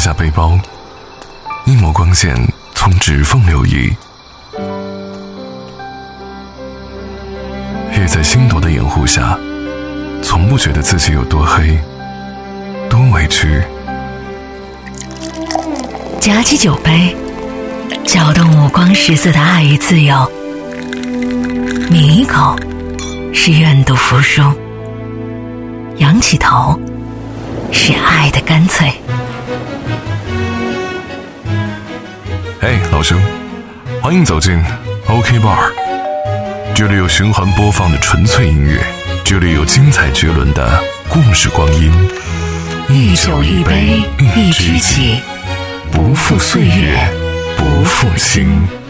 下背包，一抹光线从指缝流溢，夜在星斗的掩护下，从不觉得自己有多黑，多委屈。 夹起酒杯，搅动五光十色的爱与自由，抿一口是愿赌服输，仰起头是爱的干脆。 嘿，老兄，欢迎走进 OK Bar， 这里有循环播放的纯粹音乐，这里有精彩绝伦的故事光阴。 一酒一杯一知己，不负岁月不负心。